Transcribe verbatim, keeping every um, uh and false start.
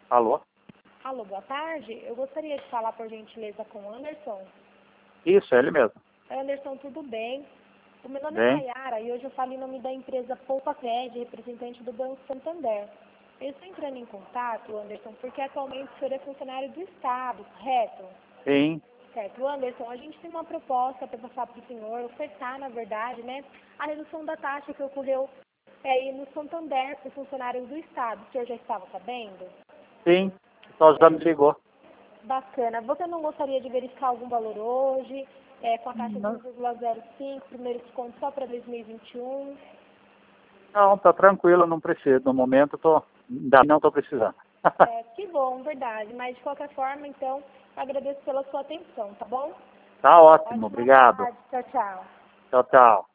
Alô? Alô, boa tarde. Eu gostaria de falar, por gentileza, com o Anderson. Isso, é ele mesmo. Anderson, tudo bem? O meu nome Bem? é Nayara e hoje eu falo em nome da empresa Poupa Cred, representante do Banco Santander. Eu estou entrando em contato, Anderson, porque atualmente o senhor é funcionário do Estado, correto? Sim. Certo. Anderson, a gente tem uma proposta para passar para o senhor, ofertar, na verdade, né, a redução da taxa que ocorreu é, aí no Santander para funcionários do Estado. O senhor já estava sabendo? Sim. Só já me ligou. Bacana. Você não gostaria de verificar algum valor hoje, é, com a taxa de um Não, vírgula zero cinco, primeiro desconto só para dois mil e vinte e um? não, tá tranquilo, não preciso. No momento, tô, ainda não estou precisando. É, que bom, verdade. Mas, de qualquer forma, então, agradeço pela sua atenção, tá bom? Tá ótimo, Ótima obrigado. tarde. Tchau, tchau. Tchau, tchau.